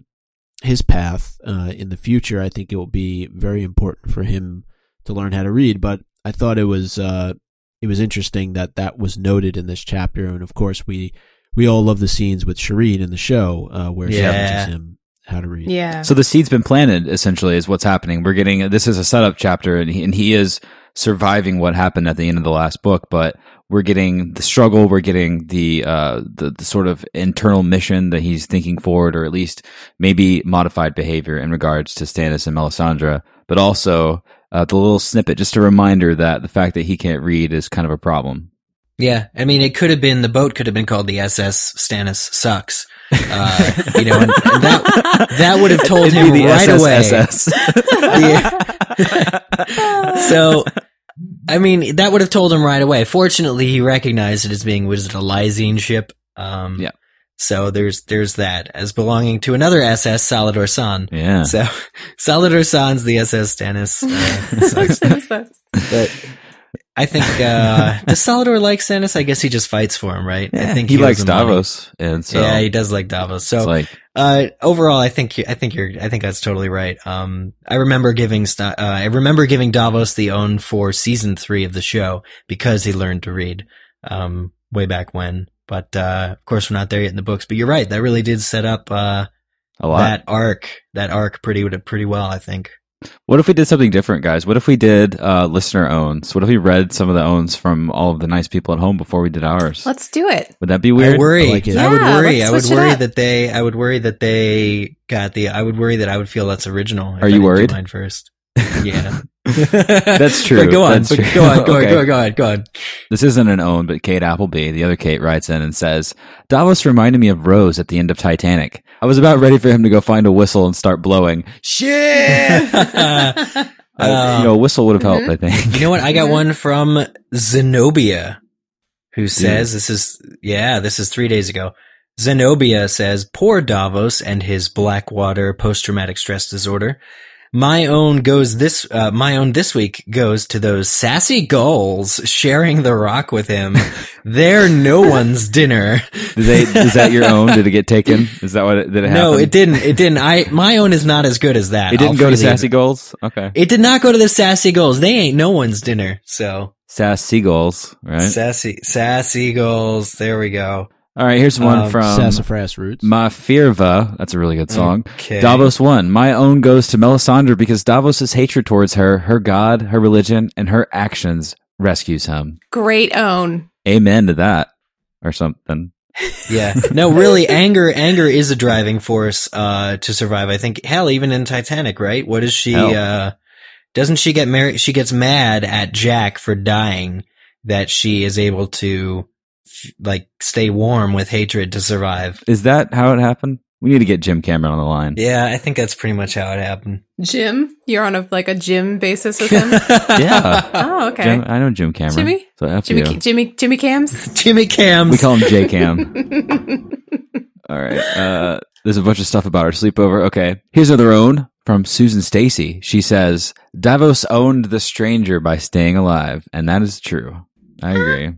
B: path in the future, I think it will be very important for him to learn how to read. But I thought it was interesting that was noted in this chapter, and of course we all love the scenes with Shireen in the show where she teaches him how to read.
D: Yeah.
C: So the seed's been planted, essentially, is what's happening. We're getting, this is a setup chapter, and he is surviving what happened at the end of the last book, but we're getting the struggle, we're getting the sort of internal mission that he's thinking forward, or at least maybe modified behavior in regards to Stannis and Melisandre, but also the little snippet, just a reminder that the fact that he can't read is kind of a problem.
A: Yeah, I mean, the boat could have been called the SS Stannis Sucks. And that would have told him right away.
C: SSSS.
A: So, I mean, that would have told him right away. Fortunately, he recognized it as being was it a Lysine ship.
C: Yeah.
A: So there's that as belonging to another SS, Salvador San.
C: Yeah.
A: So Salvador San's the SS Stannis. But I think does Salvador like Stannis? I guess he just fights for him, right?
C: Yeah,
A: I think
C: he likes
A: owes him money.
C: Davos, and so
A: Yeah, he does like Davos. So
C: it's like,
A: overall, I think that's totally right. I remember giving Davos the own for season 3 of the show because he learned to read, way back when. But, of course we're not there yet in the books, but you're right. That really did set up,
C: a lot.
A: that arc pretty well, I think.
C: What if we did something different, guys? What if we did listener owns? What if we read some of the owns from all of the nice people at home before we did ours?
D: Let's do it.
C: Would that be weird?
A: I worry.
B: I like it.
A: I would
D: Yeah,
A: worry.
D: let's
A: I would
D: switch it
A: worry
D: up.
A: that they. I would worry that they got the. I would worry that I would feel that's original. if
C: Are
A: I
C: you
A: didn't do
C: worried?
A: Mine first. Yeah,
C: That's true.
A: But go on.
C: That's
A: But
C: true.
A: go on.
C: Okay.
A: Go on.
C: This isn't an own, but Kate Appleby, the other Kate, writes in and says, Davos reminded me of Rose at the end of Titanic. I was about ready for him to go find a whistle and start blowing. Shit! A whistle would have helped, I think.
A: You know what? I got one from Zenobia, who says this is 3 days ago. Zenobia says, poor Davos and his Blackwater post-traumatic stress disorder. My own this week goes to those sassy gulls sharing the rock with him. They're no one's dinner.
C: Is that your own? Did it get taken? Is that what did it happen?
A: No, it didn't. My own is not as good as that.
C: It didn't go to Sassy Gulls? Okay.
A: It did not go to the sassy gulls. They ain't no one's dinner. So
C: Sass Seagulls, right?
A: sassy gulls. There we go.
C: All right, here's one from
B: Sassafras Roots.
C: Mafirva. That's a really good song.
A: Okay.
C: Davos 1. My own goes to Melisandre because Davos' hatred towards her, her god, her religion, and her actions rescues him.
D: Great own.
C: Amen to that. Or something.
A: Yeah. No, really, anger is a driving force to survive. I think, hell, even in Titanic, right? What is she doesn't she get married? She gets mad at Jack for dying, that she is able to stay warm with hatred to survive.
C: Is that how it happened? We need to get Jim Cameron on the line.
A: Yeah, I think that's pretty much how it happened.
D: Jim? You're on a gym basis with him?
C: Yeah.
D: Oh, okay.
C: I know Jim Cameron.
D: Jimmy?
C: So F you.
D: Jimmy Cams?
A: Jimmy Cams.
C: We call him J Cam. All right. There's a bunch of stuff about our sleepover. Okay. Here's another own from Susan Stacy. She says, Davos owned the stranger by staying alive. And that is true. I agree.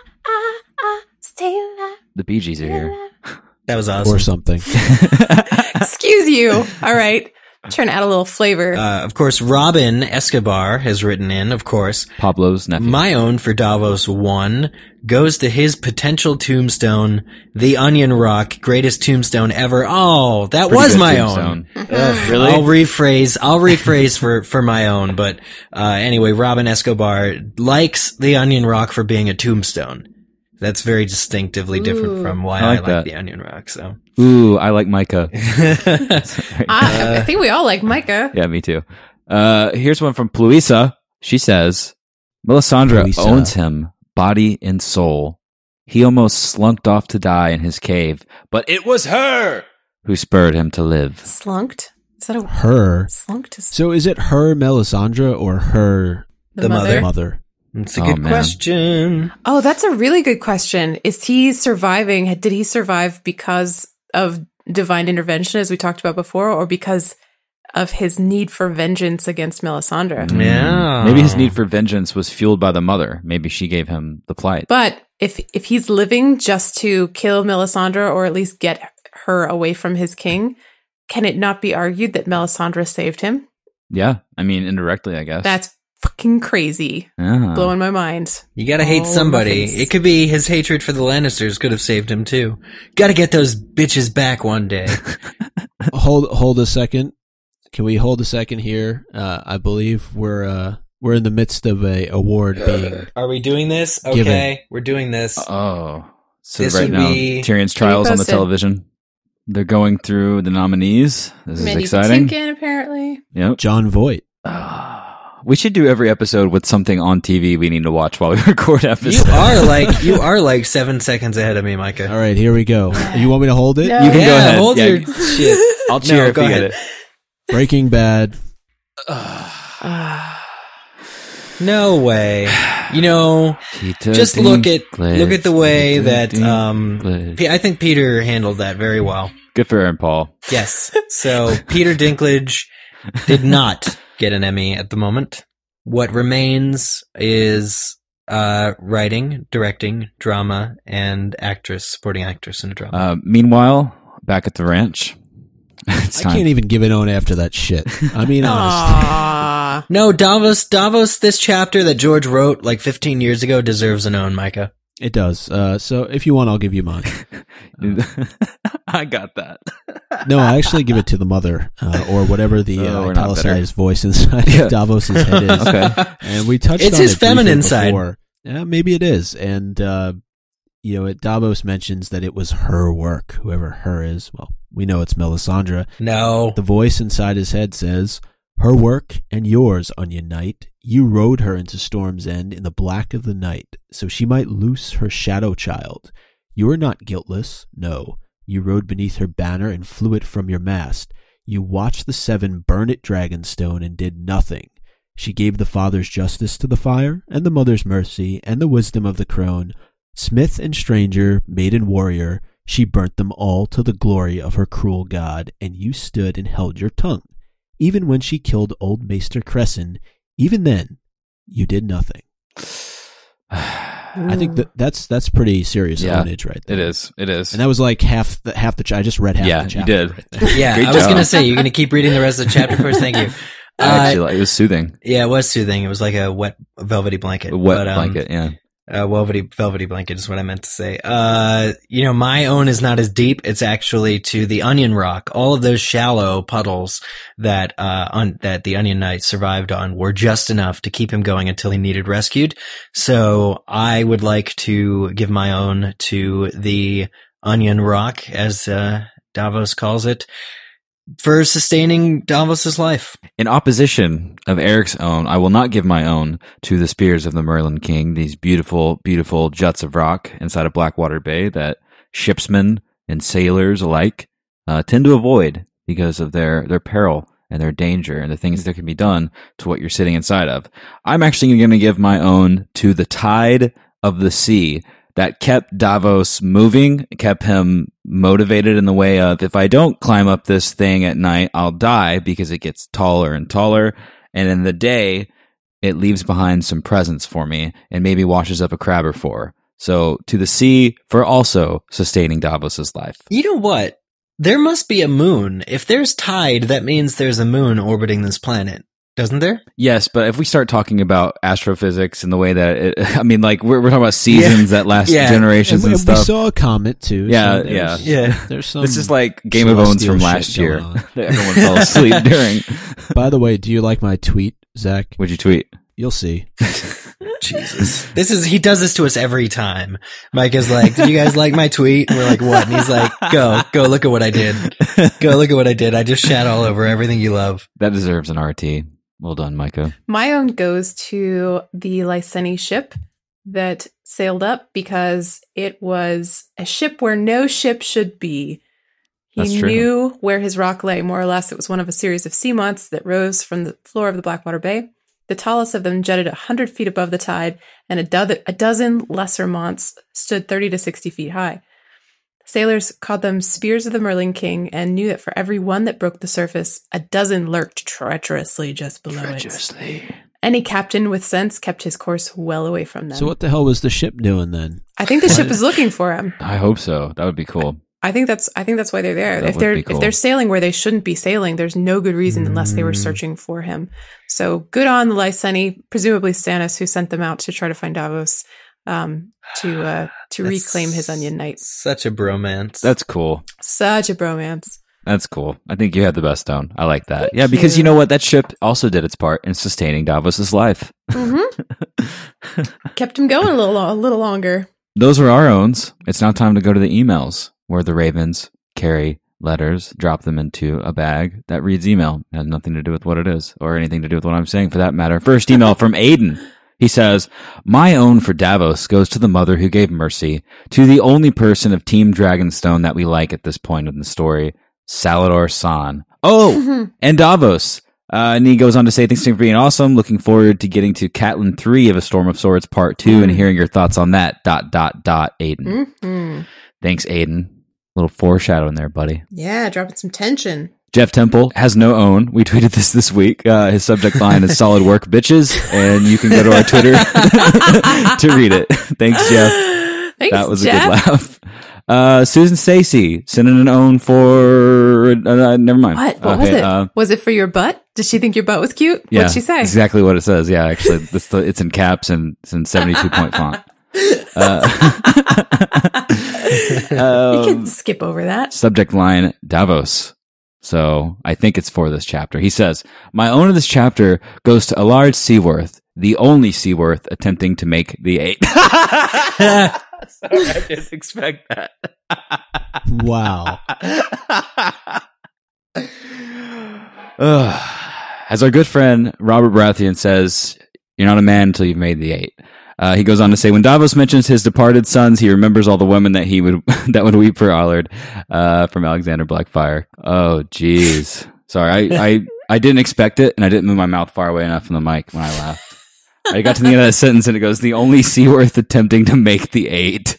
D: Stay alive.
C: The Bee Gees are here.
A: That was awesome.
B: Or something.
D: Excuse you. All right. Trying to add a little flavor.
A: Of course, Robin Escobar has written in, of course.
C: Pablo's nephew.
A: My own for Davos 1 goes to his potential tombstone, the Onion Rock, greatest tombstone ever. Oh, that
C: Pretty
A: was
C: good
A: my
C: tombstone.
A: own.
C: Really?
A: I'll rephrase for my own, but anyway, Robin Escobar likes the Onion Rock for being a tombstone. That's very distinctly different from why I like the Onion Rock, so.
C: Ooh, I like Micah.
D: I think we all like Micah.
C: Yeah, me too. Here's one from Pluisa. She says, Melisandre
B: Pluisa.
C: owns him, body and soul. He almost slunked off to die in his cave, but it was her who spurred him to live.
D: Slunked? Is that a
B: Her.
D: slunked?
B: So is it her Melisandre or her
A: The mother.
B: mother?
A: It's a good
C: man.
A: question.
D: Oh, that's a really good question. Is he surviving? Did he survive because of divine intervention, as we talked about before, or because of his need for vengeance against Melisandre?
A: Yeah.
C: Maybe his need for vengeance was fueled by the mother. Maybe she gave him the plight.
D: But if he's living just to kill Melisandre, or at least get her away from his king, can it not be argued that Melisandre saved him?
C: Yeah, I mean, indirectly, I guess.
D: That's fucking crazy.
C: Yeah.
D: Blowing my mind.
A: You gotta hate
D: All
A: somebody.
D: in my face.
A: It could be his hatred for the Lannisters could have saved him too. Gotta get those bitches back one day.
B: Hold a second. Can we hold a second here? I believe we're in the midst of a award being.
A: Are we doing this? Okay,
B: Given.
A: we're doing this.
C: Oh. So
A: This
C: right
A: would
C: now,
A: be-
C: Tyrion's trials on the
D: posted.
C: television. They're going through the nominees. This is
D: Mandy
C: exciting.
D: Patinkin, apparently.
C: Yep.
B: John Voight.
C: We should do every episode with something on TV we need to watch while we record episodes.
A: You are like 7 seconds ahead of me, Micah.
B: All right, here we go. You want me to hold it?
D: No.
C: You can
A: Yeah,
C: go ahead.
A: hold
C: Yeah.
A: your shit.
C: I'll cheer
A: No,
C: if
A: go
C: you
A: ahead.
C: get it.
B: Breaking Bad.
A: No way. You know, just look at the way that I think Peter handled that very well.
C: Good for Aaron Paul.
A: Yes. So Peter Dinklage did not get an Emmy at the moment. What remains is writing, directing, drama, and supporting actress in a drama.
C: Meanwhile, back at the ranch.
B: I can't even give it on after that shit. I mean, honestly.
A: No, Davos, this chapter that George wrote like 15 years ago deserves an own, Micah.
B: It does. So if you want, I'll give you mine.
C: I got that.
B: No, I actually give it to the mother, or whatever the italicized voice inside of Davos's head is.
C: Okay.
B: And we touched
A: it's
B: on
A: his
B: it
A: feminine
B: before.
A: side.
B: Yeah, maybe it is. And, Davos mentions that it was her work, whoever her is. Well, we know it's Melisandre.
A: No.
B: The voice inside his head says, "Her work and yours, Onion Knight. You rode her into Storm's End in the black of the night, so she might loose her shadow child. You are not guiltless, no. You rode beneath her banner and flew it from your mast. You watched the Seven burn at Dragonstone and did nothing. She gave the father's justice to the fire, and the mother's mercy, and the wisdom of the crone. Smith and stranger, maiden warrior, she burnt them all to the glory of her cruel god, and you stood and held your tongue. Even when she killed old Maester Cresson, even then, you did nothing." I think that's pretty serious ownage right there.
C: It is.
B: And that was like half the I just read half the chapter.
C: You did.
B: Right there.
A: Yeah,
C: Great
A: I was
C: job.
A: going to say, you're going to keep reading the rest of the chapter first. Thank you.
C: Actually, it was soothing.
A: Yeah, it was soothing. It was like a wet, velvety blanket.
C: A wet blanket, yeah.
A: Velvety blanket is what I meant to say. My own is not as deep. It's actually to the Onion Rock. All of those shallow puddles that the Onion Knight survived on were just enough to keep him going until he needed rescued. So I would like to give my own to the Onion Rock, as Davos calls it, for sustaining Davos's life.
C: In opposition of Eric's own, I will not give my own to the spears of the Merlin King, these beautiful, beautiful juts of rock inside of Blackwater Bay that shipsmen and sailors alike tend to avoid because of their peril and their danger and the things that can be done to what you're sitting inside of. I'm actually going to give my own to the tide of the sea that kept Davos moving, kept him motivated in the way of, if I don't climb up this thing at night, I'll die, because it gets taller and taller. And in the day, it leaves behind some presents for me and maybe washes up a crab or four. So to the sea for also sustaining Davos's life.
A: You know what? There must be a moon. If there's tide, that means there's a moon orbiting this planet. Doesn't there?
C: Yes, but if we start talking about astrophysics and the way that we're talking about seasons that last generations and stuff.
B: We saw a comet too.
C: Yeah,
B: so there's some.
C: This is like Game of Thrones from last year. That everyone fell asleep during.
B: By the way, do you like my tweet, Zach?
C: What'd you tweet?
B: You'll see.
A: Jesus. He does this to us every time. Mike is like, "Did you guys like my tweet?" And we're like, "What?" And he's like, go look at what I did. Go look at what I did. I just shat all over everything you love.
C: That deserves an RT. Well done, Micah.
D: My own goes to the Lyseni ship that sailed up because it was a ship where no ship should be. He knew where his rock lay, more or less. It was one of a series of sea mounts that rose from the floor of the Blackwater Bay. The tallest of them jutted 100 feet above the tide, and a dozen lesser mounts stood 30 to 60 feet high. Sailors called them spears of the Merlin King and knew that for every one that broke the surface, a dozen lurked treacherously just below it. Any captain with sense kept his course well away from them.
B: So what the hell was the ship doing then?
D: I think the ship was looking for him.
C: I hope so. That would be cool.
D: I think that's why they're there.
C: That would be cool.
D: If they're sailing where they shouldn't be sailing, there's no good reason unless they were searching for him. So good on the Lyseni, presumably Stannis, who sent them out to try to find Davos. To reclaim his Onion Knight.
A: Such a bromance.
C: That's cool.
D: Such a bromance.
C: That's cool. I think you had the best own. I like that. Yeah, because you know what? That ship also did its part in sustaining Davos's life.
D: Mm-hmm. Kept him going a little longer.
C: Those were our owns. It's now time to go to the emails, where the Ravens carry letters, drop them into a bag that reads email. It has nothing to do with what it is, or anything to do with what I'm saying for that matter. First email from Aiden. He says, "My own for Davos goes to the mother who gave mercy, to the only person of Team Dragonstone that we like at this point in the story, Salador San. Oh, and Davos. And he goes on to say, thanks for being awesome. Looking forward to getting to Catelyn 3 of A Storm of Swords Part 2 and hearing your thoughts on that. ... Aiden.
D: Mm-hmm.
C: Thanks, Aiden. Little foreshadowing there, buddy.
D: Yeah, dropping some tension.
C: Jeff Temple has no own. We tweeted this week. His subject line is solid work, bitches. And you can go to our Twitter to read it. Thanks, Jeff.
D: Thanks,
C: that was
D: Jeff.
C: a good laugh. Susan Stacy sending an own for, never mind.
D: What was it? Was it for your butt? Did she think your butt was cute?
C: Yeah,
D: What'd she say?
C: Exactly what it says. Yeah, actually, it's in caps and it's in 72-point font.
D: You can skip over that.
C: Subject line, Davos. So I think it's for this chapter. He says, my own of this chapter goes to Allard Seaworth, the only Seaworth attempting to make the 8. Sorry, I didn't expect that.
B: Wow.
C: As our good friend Robert Baratheon says, you're not a man until you've made the 8. He goes on to say, when Davos mentions his departed sons, he remembers all the women that he would that would weep for Allard, from Alexander Blackfire. Oh, jeez. Sorry, I didn't expect it, and I didn't move my mouth far away enough from the mic when I laughed. I got to the end of that sentence, and it goes, the only Seaworth attempting to make the 8.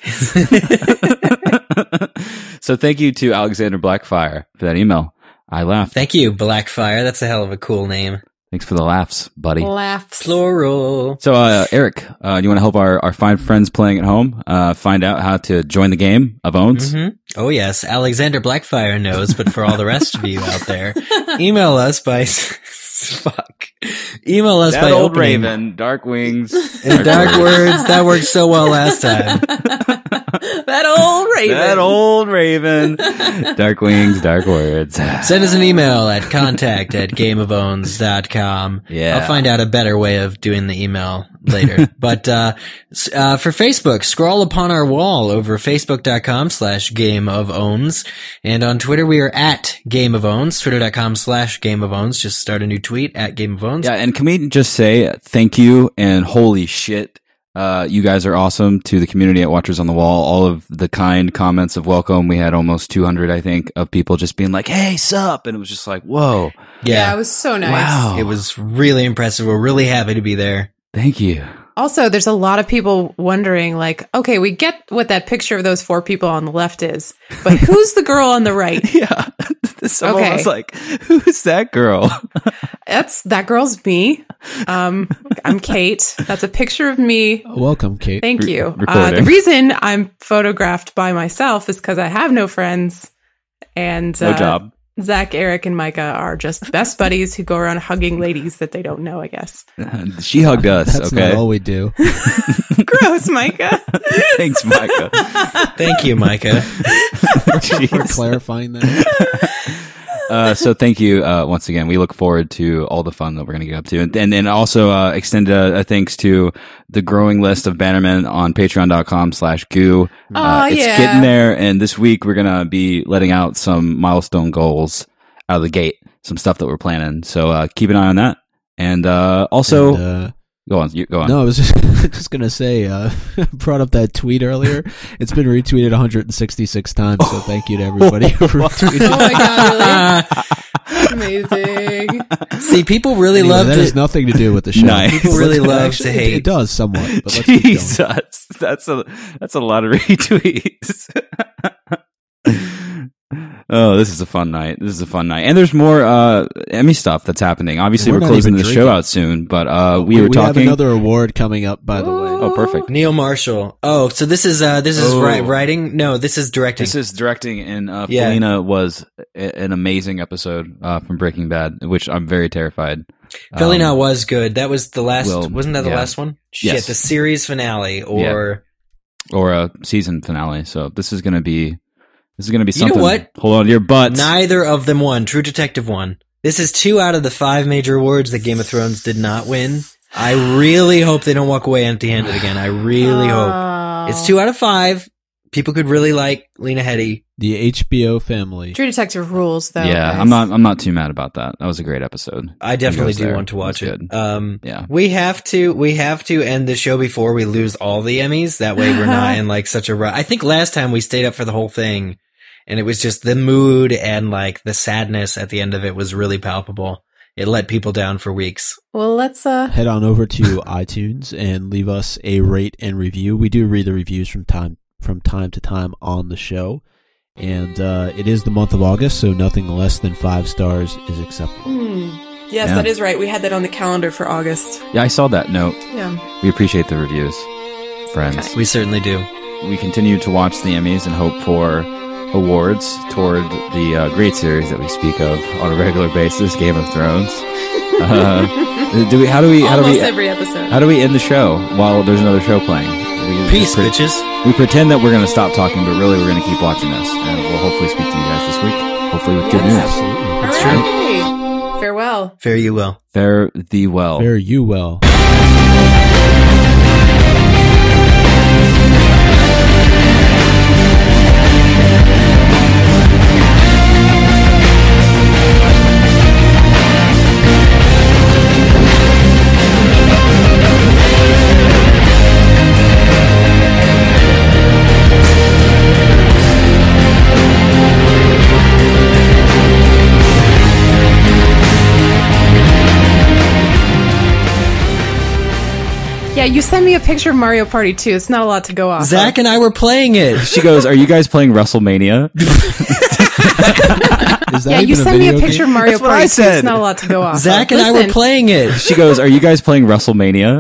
C: So thank you to Alexander Blackfire for that email. I laughed.
A: Thank you, Blackfire. That's a hell of a cool name.
C: Thanks for the laughs, buddy.
D: Laughs.
A: Plural.
C: So, Eric, do you want to help our fine friends playing at home find out how to join the game of Owns?
A: Mm-hmm. Oh, yes. Alexander Blackfire knows, but for all the rest of you out there, email us by... Email us
C: that
A: by
C: old
A: opening...
C: raven, dark wings.
A: And dark words. That worked so well last time.
D: That old raven.
C: That old raven. Dark wings, dark words.
A: Send us an email at contact@gameofowns.com.
C: Yeah.
A: I'll find out a better way of doing the email later. But for Facebook, scroll upon our wall over facebook.com/gameofowns. And on Twitter, we are at gameofowns, twitter.com/gameofowns. Just start a new tweet at gameofowns.
C: Yeah, and can we just say thank you and holy shit. You guys are awesome to the community at Watchers on the Wall. All of the kind comments of welcome. We had almost 200, I think, of people just being like, hey, sup? And it was just like, whoa.
D: Yeah, it was so nice.
C: Wow.
A: It was really impressive. We're really happy to be there.
C: Thank you.
D: Also, there's a lot of people wondering, like, okay, we get what that picture of those 4 people on the left is, but who's the girl on the right?
C: Yeah. Someone
D: Okay.
C: was like, who's that girl?
D: That girl's me. I'm Kate. That's a picture of me.
B: Welcome, Kate.
D: Thank you.
C: recording.
D: The reason I'm photographed by myself is because I have no friends. And
C: No job.
D: Zach, Eric, and Micah are just best buddies who go around hugging ladies that they don't know, I guess.
C: She hugged us,
B: That's
C: okay?
B: not all we do.
D: Gross, Micah.
C: Thanks, Micah.
A: Thank you, Micah.
B: For clarifying that.
C: So thank you once again. We look forward to all the fun that we're going to get up to. And then also extend a thanks to the growing list of bannermen on patreon.com/goo. It's
D: yeah.
C: getting there. And this week we're going to be letting out some milestone goals out of the gate, some stuff that we're planning. So keep an eye on that. And also...
B: And,
C: Go on. Go on.
B: no, I was just going to say, brought up that tweet earlier. It's been retweeted 166 times, so thank you to everybody who retweeted
D: Oh my god, really? Amazing.
A: See, people really
B: Anyway,
A: love
B: that
A: to...
B: has nothing to do with the show.
C: Nice.
A: People really love
B: Actually,
A: to hate.
B: It does somewhat, but let's keep going.
C: Jesus, that's a lot of retweets. Oh, this is a fun night. And there's more Emmy stuff that's happening. Obviously,
B: We're
C: we're
B: not
C: closing
B: even
C: the show
B: drinking.
C: out soon, but we were
B: have
C: talking.
B: another award coming up, by the way.
C: Oh, perfect.
A: Neil Marshall. Oh, so this is
C: Oh.
A: writing? No, this is directing.
C: This is directing, and
A: Yeah.
C: Felina was an amazing episode from Breaking Bad, which I'm very terrified.
A: Felina was good. That was the last.
C: Will,
A: wasn't that the
C: yeah.
A: last one? Shit,
C: Yes.
A: the series finale, or
C: or a season finale. So this is going to be
A: You know
C: something.
A: what?
C: Hold on to your butts.
A: neither of them won. True Detective won. This is 2 out of the 5 major awards that Game of Thrones did not win. I really hope they don't walk away empty-handed again. I really hope. It's 2 out of 5. People could really like Lena Headey.
B: The HBO family.
D: True Detective rules, though.
C: Yeah,
D: guys.
C: I'm not too mad about that. That was a great episode.
A: I definitely
C: goes
A: do
C: there.
A: want to watch
C: That's
A: it.
C: good. Yeah.
A: We have to end the show before we lose all the Emmys. That way we're not in like such a rush. I think last time we stayed up for the whole thing, and it was just the mood and like the sadness at the end of it was really palpable. it let people down for weeks.
D: Well, let's
B: head on over to iTunes and leave us a rate and review. We do read the reviews from time to time on the show, and it is the month of August, so nothing less than 5 stars is acceptable.
D: Yes, that is right. We had that on the calendar for August.
C: Yeah, I saw that note.
D: Yeah.
C: We appreciate the reviews, friends.
D: Okay.
A: We certainly do.
C: We continue to watch the Emmys and hope for awards toward the great series that we speak of on a regular basis, Game of Thrones.
D: Almost every episode.
C: How do we end the show while there's another show playing?
A: Peace, bitches.
C: We pretend that we're going to stop talking, but really we're going to keep watching this, and we'll hopefully speak to you guys this week. Hopefully with good news.
B: Absolutely.
A: That's
D: Hooray. Farewell.
A: Fare you well.
C: Fare thee well.
B: Fare you well.
D: Yeah, you sent me a picture of Mario Party 2. It's not a lot to go off.
A: Zach and I were playing it.
C: She goes, "Are you guys playing WrestleMania?"
D: Yeah, you sent me a picture of Mario
C: That's what
D: Party
C: I
D: 2.
C: said.
D: It's not a lot to go off.
A: Zach and I were playing it.
C: She goes, "Are you guys playing WrestleMania?"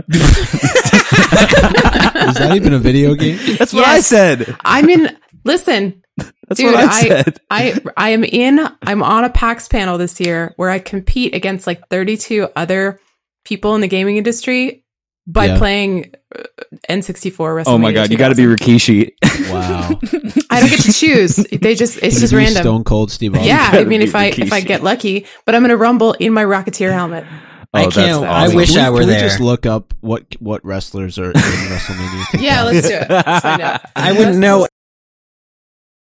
B: Is that even a video game?
C: That's what I said.
D: Listen.
C: That's
D: Dude,
C: what I said.
D: I'm on a PAX panel this year where I compete against like 32 other people in the gaming industry by playing N64 WrestleMania.
C: Oh my god, you got to be Rikishi.
B: Wow.
D: I don't get to choose. It's just random.
B: Stone Cold Steve Austin.
D: Yeah, I mean if I get lucky, but I'm going to rumble in my Rocketeer helmet.
A: I can't. I wish I were
B: Can
A: there.
B: we just look up what wrestlers are in WrestleMania?
D: Yeah, let's do it. Let's find out.
A: I wouldn't know